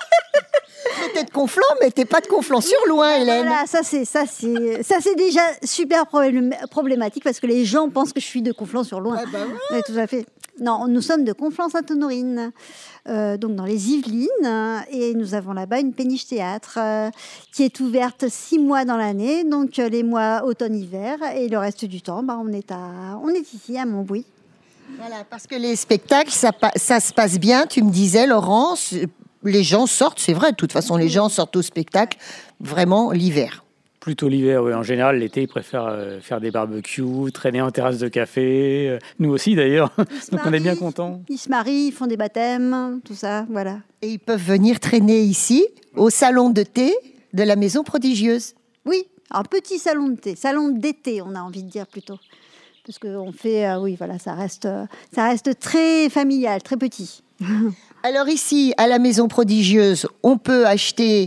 T'es de Conflans, mais t'es pas de Conflans-sur-Loing, Hélène. Voilà, ça c'est ça c'est ça c'est déjà super problématique parce que les gens pensent que je suis de Conflans-sur-Loing. Ah bah ouais. Mais tout à fait. Non, nous sommes de Conflans-Sainte-Honorine, euh, donc dans les Yvelines, et nous avons là-bas une péniche théâtre euh, qui est ouverte six mois dans l'année, donc euh, les mois automne-hiver, et le reste du temps, bah, on est à, on est ici à Montbouy. Voilà, parce que les spectacles, ça, ça se passe bien. Tu me disais, Laurence, les gens sortent, c'est vrai. De toute façon, les gens sortent au spectacle vraiment l'hiver. Plutôt l'hiver, oui. En général, l'été, ils préfèrent euh, faire des barbecues, traîner en terrasse de café. Euh, nous aussi, d'ailleurs. Donc, on est bien contents. Ils se marient, ils font des baptêmes, tout ça, voilà. Et ils peuvent venir traîner ici, au salon de thé de la Maison Prodigieuse. Oui, un petit salon de thé, salon d'été, on a envie de dire plutôt. Parce qu'on fait, euh, oui, voilà, ça reste, euh, ça reste très familial, très petit. Alors ici, à la Maison Prodigieuse, on peut acheter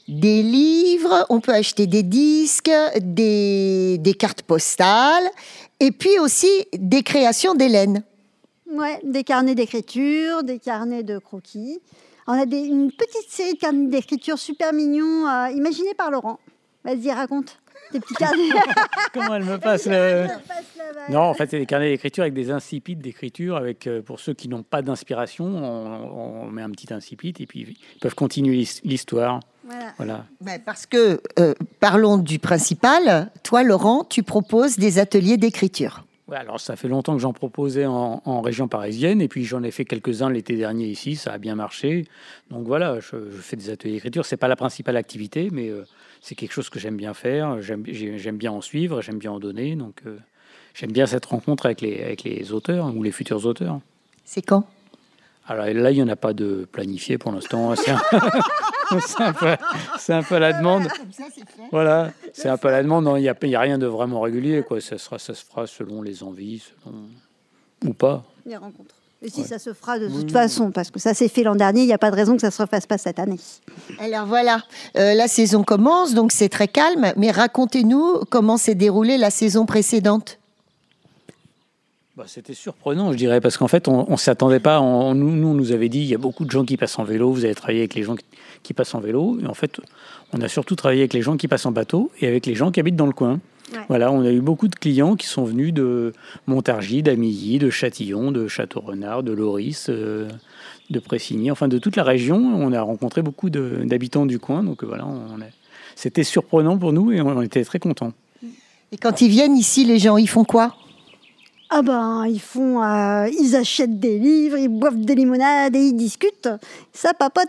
des livres, on peut acheter des disques, des, des cartes postales, et puis aussi des créations d'Hélène. Ouais, des carnets d'écriture, des carnets de croquis. On a des, une petite série de carnets d'écriture super mignons, euh, imaginés par Laurent. Vas-y, raconte tes petits carnets. Comment elle me passe le... Non, en fait, c'est des carnets d'écriture avec des incipides d'écriture. Avec, euh, pour ceux qui n'ont pas d'inspiration, on, on met un petit incipit et puis ils peuvent continuer l'histoire. Voilà. Voilà. Ben parce que, euh, parlons du principal. Toi, Laurent, tu proposes des ateliers d'écriture. Ouais, alors ça fait longtemps que j'en proposais en, en région parisienne et puis j'en ai fait quelques-uns l'été dernier ici, ça a bien marché. Donc voilà, je, je fais des ateliers d'écriture. C'est pas la principale activité, mais euh, c'est quelque chose que j'aime bien faire. J'aime, j'aime bien en suivre, j'aime bien en donner. Donc euh, j'aime bien cette rencontre avec les, avec les auteurs ou les futurs auteurs. C'est quand ? Alors là, il n'y en a pas de planifié pour l'instant. C'est un, c'est un, peu, c'est un peu à la demande. Voilà, c'est un peu à la demande. Il n'y a, il y a rien de vraiment régulier, quoi. Ça, sera, ça se fera selon les envies, selon... ou pas. Les rencontres. Et si Ouais. ça se fera de toute Oui. façon, parce que ça s'est fait l'an dernier, il n'y a pas de raison que ça ne se refasse pas cette année. Alors voilà, euh, la saison commence, donc c'est très calme. Mais racontez-nous comment s'est déroulée la saison précédente. Bah, c'était surprenant, je dirais, parce qu'en fait, on ne s'attendait pas. On, nous, nous, on nous avait dit, il y a beaucoup de gens qui passent en vélo, vous allez travailler avec les gens qui, qui passent en vélo. Et en fait, on a surtout travaillé avec les gens qui passent en bateau et avec les gens qui habitent dans le coin. Ouais. Voilà, on a eu beaucoup de clients qui sont venus de Montargis, d'Amilly, de Châtillon, de Château-Renard, de Loris, euh, de Pressigny, enfin de toute la région. On a rencontré beaucoup de, d'habitants du coin, donc voilà, on a, c'était surprenant pour nous et on, on était très contents. Et quand ils viennent ici, les gens, ils font quoi ? Ah ben, ils font, euh, ils achètent des livres, ils boivent des limonades et ils discutent. Ça papote.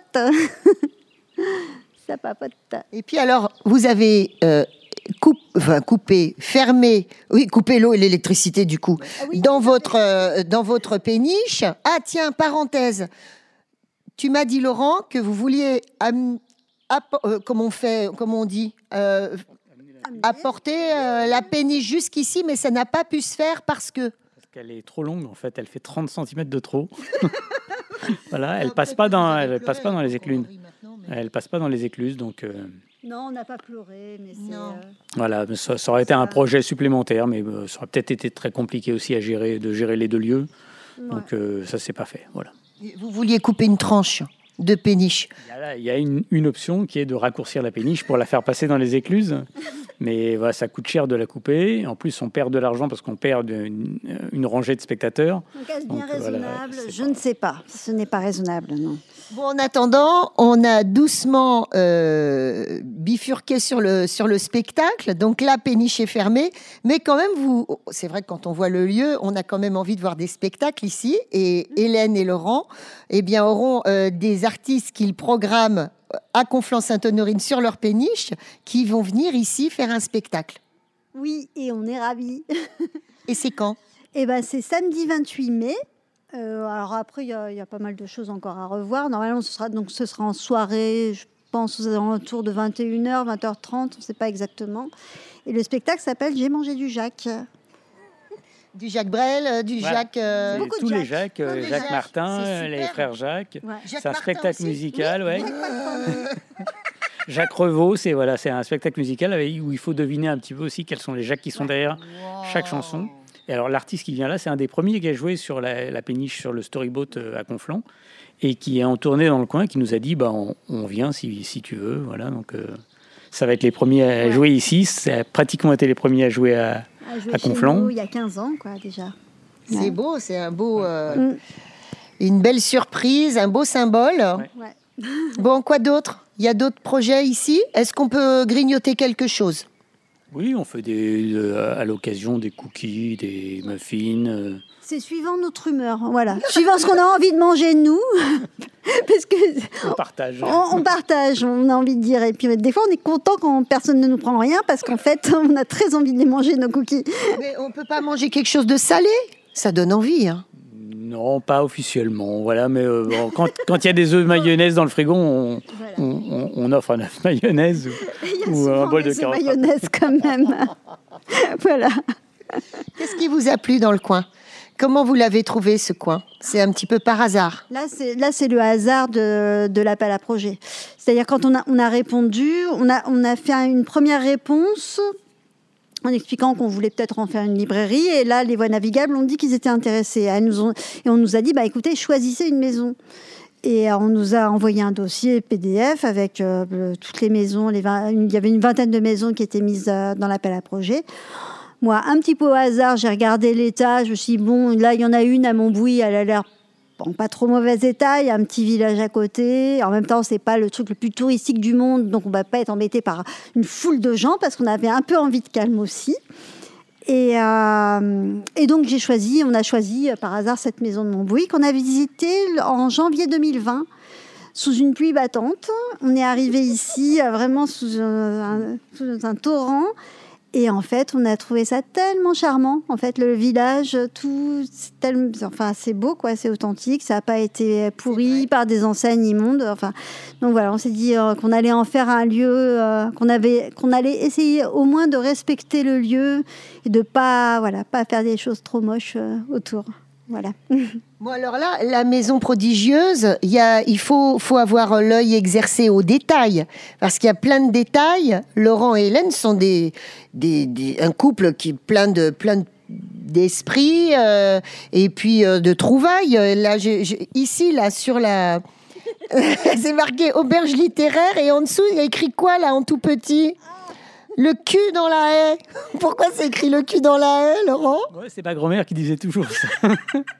Ça papote. Et puis alors, vous avez euh, coupe, enfin, coupé, fermé, oui, coupé l'eau et l'électricité du coup, Ah oui, dans, votre, euh, dans votre péniche. Ah tiens, parenthèse, tu m'as dit, Laurent, que vous vouliez, am- app- euh, comme on fait, comme on dit, euh, apporter euh, la péniche jusqu'ici, mais ça n'a pas pu se faire parce que... Parce qu'elle est trop longue, en fait, elle fait trente centimètres de trop. Voilà, elle passe pas dans, elle passe pas dans les écluses. Elle passe pas dans les écluses, donc... Euh... Non, on n'a pas pleuré, mais c'est... euh, Voilà, mais ça, ça aurait été un projet supplémentaire, mais euh, ça aurait peut-être été très compliqué aussi à gérer, de gérer les deux lieux. Ouais. Donc euh, ça, c'est pas fait. Voilà. Vous vouliez couper une tranche de péniche. Il y a, là, il y a une, une option qui est de raccourcir la péniche pour la faire passer dans les écluses. Mais voilà, ça coûte cher de la couper. En plus, on perd de l'argent parce qu'on perd une, une rangée de spectateurs. Donc, est-ce Donc, bien euh, voilà, raisonnable c'est Je ne sais pas. Ce n'est pas raisonnable, non. Bon, en attendant, on a doucement euh, bifurqué sur le, sur le spectacle. Donc la péniche est fermée. Mais quand même, vous, c'est vrai que quand on voit le lieu, on a quand même envie de voir des spectacles ici. Et Hélène et Laurent eh bien, auront euh, des artistes qu'ils programment à Conflans-Sainte-Honorine sur leur péniche qui vont venir ici faire un spectacle. Oui, et on est ravis. Et c'est quand ? Eh ben, c'est samedi vingt-huit mai. Euh, alors après, il y, y a pas mal de choses encore à revoir. Normalement, ce sera, donc, ce sera en soirée, je pense aux alentours de vingt et une heures, vingt heures trente, on ne sait pas exactement. Et le spectacle s'appelle « J'ai mangé du Jacques ». Du Jacques Brel, du Voilà. Jacques... euh, C'est tous les Jacques, euh, Tous les Jacques Jacques. Martin, C'est les super. frères Jacques. Ouais. Jacques C'est un Martin spectacle aussi. musical, Oui, ouais. Jacques Martin. Jacques Revaux, c'est voilà, c'est un spectacle musical avec- où il faut deviner un petit peu aussi quels sont les Jacques qui sont derrière chaque chanson. Et alors l'artiste qui vient là, c'est un des premiers qui a joué sur la, la péniche sur le storyboat euh, à Conflans et qui est en tournée dans le coin, qui nous a dit bah on, on vient si, si tu veux, voilà. Donc euh, ça va être les premiers à Ouais. jouer ici. Ça a pratiquement été les premiers à jouer à, À jouer à chez Conflans. nous il y a quinze ans, quoi, déjà. C'est Ouais. beau, c'est un beau... euh, Mm. une belle surprise, un beau symbole. Ouais. Bon, quoi d'autre ? Il y a d'autres projets ici ? Est-ce qu'on peut grignoter quelque chose ? Oui, on fait des, euh, à l'occasion des cookies, des muffins. euh, C'est suivant notre humeur, voilà. Suivant ce qu'on a envie de manger, nous. Parce que on partage. on, on partage, on a envie de dire. Et puis des fois, on est content quand personne ne nous prend rien, parce qu'en fait, on a très envie de les manger, nos cookies. Mais on peut pas manger quelque chose de salé ? Ça donne envie, hein. Non, pas officiellement. Voilà, mais euh, bon, quand quand il y a des œufs mayonnaise dans le frigo, on, Voilà. on, on- on offre un œuf mayonnaise Il y a ou, ou souvent un bol de des œufs carottes. mayonnaise quand même. Voilà. Qu'est-ce qui vous a plu dans le coin ? Comment vous l'avez trouvé, ce coin? C'est un petit peu par hasard. Là, c'est, là, c'est le hasard de, de l'appel à projet. C'est-à-dire, quand on a, on a répondu, on a, on a fait une première réponse en expliquant qu'on voulait peut-être en faire une librairie. Et là, les Voies Navigables ont dit qu'ils étaient intéressés. Elles nous ont, et on nous a dit, bah, écoutez, choisissez une maison. Et on nous a envoyé un dossier P D F avec euh, toutes les maisons. Les vingt, il y avait une vingtaine de maisons qui étaient mises euh, dans l'appel à projet. Moi, un petit peu au hasard, j'ai regardé l'état. Je me suis dit, bon, là, il y en a une à Montbouy, elle a l'air en pas trop mauvais état. Il y a un petit village à côté. En même temps, c'est pas le truc le plus touristique du monde, donc on va pas être embêté par une foule de gens parce qu'on avait un peu envie de calme aussi. Et, euh, et donc, j'ai choisi, on a choisi par hasard cette maison de Montbouy qu'on a visitée en janvier deux mille vingt. Sous une pluie battante. On est arrivé ici vraiment sous un, sous un torrent. Et en fait, on a trouvé ça tellement charmant. En fait, le village, tout, c'est tellement, enfin, c'est beau, quoi, c'est authentique. Ça n'a pas été pourri par des enseignes immondes. Enfin, donc voilà, on s'est dit euh, qu'on allait en faire un lieu, euh, qu'on avait, qu'on allait essayer au moins de respecter le lieu et de pas, voilà, pas faire des choses trop moches euh, autour. Voilà. Bon, alors là, la maison prodigieuse, il y a, il faut, faut avoir l'œil exercé au détail, parce qu'il y a plein de détails. Laurent et Hélène sont des, des, des un couple qui plein de, plein d'esprit euh, et puis euh, de trouvailles. Là, je, je, ici, là, sur la, c'est marqué auberge littéraire et en dessous, il y a écrit quoi là, en tout petit? Le cul dans la haie. Pourquoi c'est écrit le cul dans la haie, Laurent? Ouais, c'est ma grand-mère qui disait toujours ça.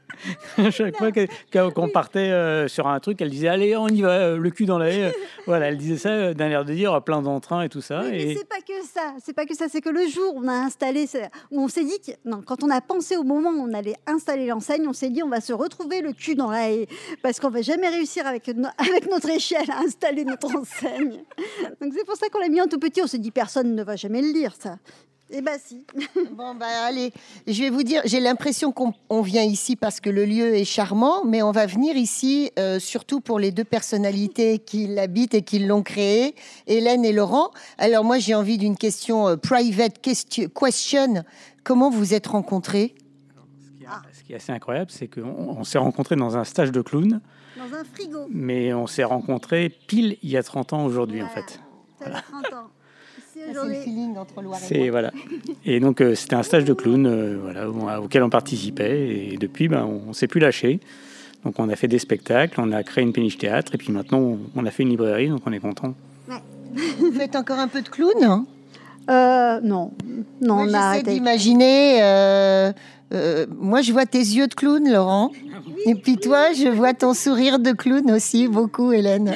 Chaque fois qu'on partait euh, sur un truc, elle disait allez, on y va, euh, le cul dans la haie. Voilà, elle disait ça euh, d'un air de dire plein d'entrain et tout ça. Oui, et... mais c'est pas que ça. C'est pas que ça. C'est que le jour où on a installé, où on s'est dit que non, quand on a pensé au moment où on allait installer l'enseigne, on s'est dit on va se retrouver le cul dans la haie parce qu'on va jamais réussir avec no- avec notre échelle à installer notre enseigne. Donc c'est pour ça qu'on l'a mis en tout petit. On s'est dit personne ne va jamais le lire ça. Eh ben si. Bon bah allez, je vais vous dire, j'ai l'impression qu'on on vient ici parce que le lieu est charmant, mais on va venir ici euh, surtout pour les deux personnalités qui l'habitent et qui l'ont créé, Hélène et Laurent. Alors moi j'ai envie d'une question euh, private question, question. Comment vous êtes rencontrés? Ce qui est, ce qui est assez incroyable, c'est qu'on on s'est rencontrés dans un stage de clown. Dans un frigo. Mais on s'est rencontrés pile il y a trente ans aujourd'hui, voilà. en fait. Voilà. trente ans. C'est le feeling entre Loire et C'est, moi. voilà. Et donc, euh, c'était un stage de clown euh, voilà, où, auquel on participait. Et depuis, ben, on ne s'est plus lâché. Donc, on a fait des spectacles, on a créé une péniche théâtre. Et puis maintenant, on, on a fait une librairie, donc on est content. Ouais. Vous faites encore un peu de clown, hein? euh, Non. Non, moi, on a j'essaie arrêté. d'imaginer... Euh, euh, moi, je vois tes yeux de clown, Laurent. Oui. Et puis toi, je vois ton sourire de clown aussi, beaucoup, Hélène.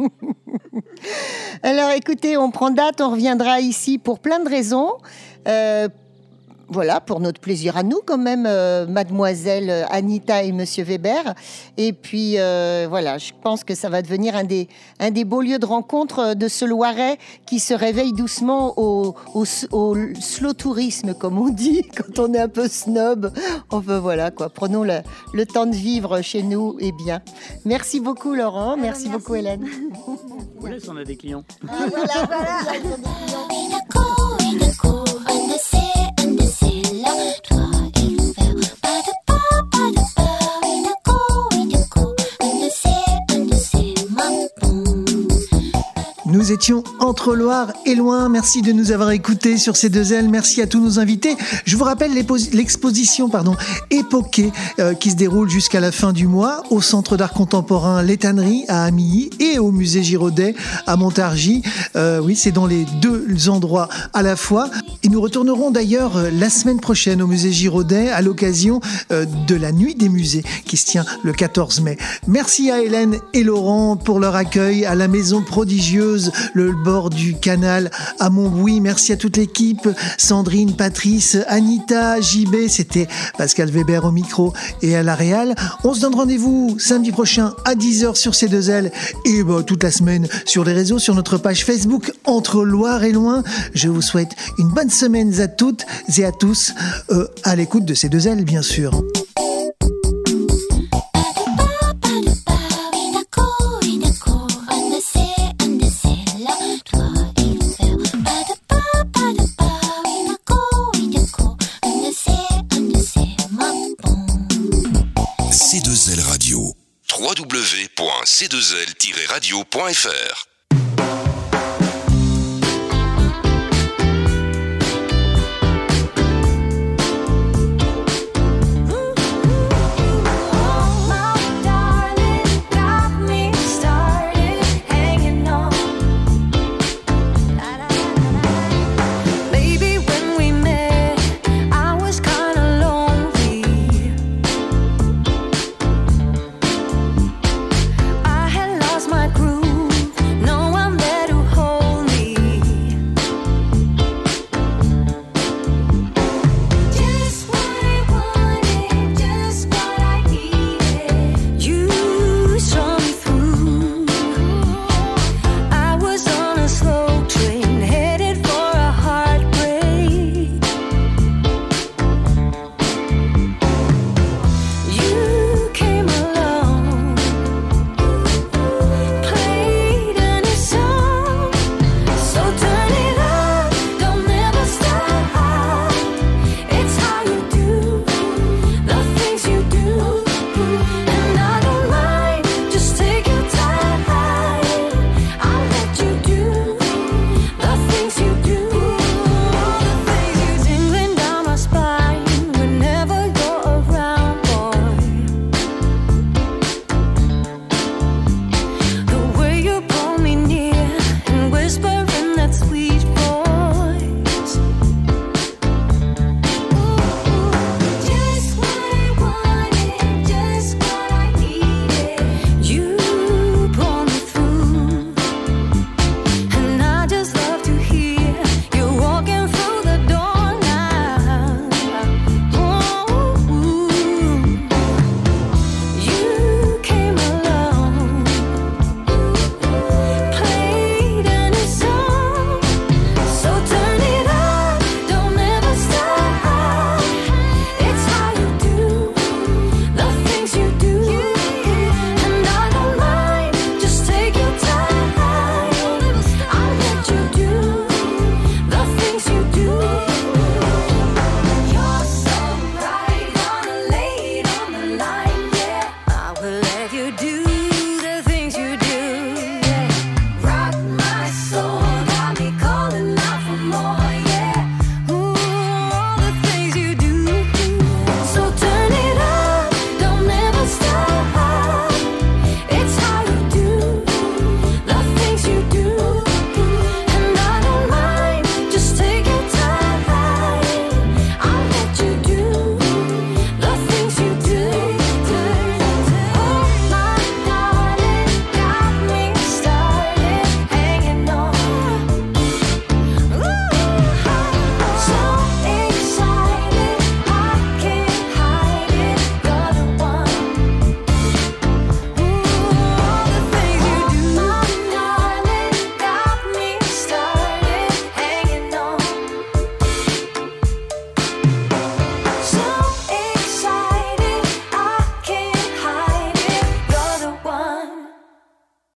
Alors, écoutez, on prend date, on reviendra ici pour plein de raisons. Euh, voilà, pour notre plaisir à nous, quand même, euh, mademoiselle Anita et monsieur Weber. Et puis, euh, voilà, je pense que ça va devenir un des, un des beaux lieux de rencontre de ce Loiret qui se réveille doucement au, au, au slow tourisme, comme on dit, quand on est un peu snob. Enfin, voilà, quoi. Prenons le, le temps de vivre chez nous et bien. Merci beaucoup, Laurent. Merci, merci beaucoup, Hélène. On laisse, on a des clients. Ah, voilà, voilà. Nous étions entre Loire et loin. Merci de nous avoir écoutés sur ces deux ailes. Merci à tous nos invités. Je vous rappelle l'exposition pardon, Époquée euh, qui se déroule jusqu'à la fin du mois au Centre d'art contemporain Les Tanneries à Amilly et au Musée Giraudet à Montargis. Euh, oui, c'est dans les deux endroits à la fois. Et nous retournerons d'ailleurs euh, la semaine prochaine au Musée Giraudet à l'occasion euh, de la Nuit des musées qui se tient le quatorze mai. Merci à Hélène et Laurent pour leur accueil à la Maison Prodigieuse, le bord du canal à Montbouy. Merci à toute l'équipe, Sandrine, Patrice, Anita, J B, c'était Pascal Weber au micro et à la réal. On se donne rendez-vous samedi prochain à dix heures sur ces deux ailes et bah, toute la semaine sur les réseaux, sur notre page Facebook Entre Loire et Loin. Je vous souhaite une bonne semaine à toutes et à tous, euh, à l'écoute de ces deux ailes bien sûr. Boom. w w w point c deux l tiret radio point f r.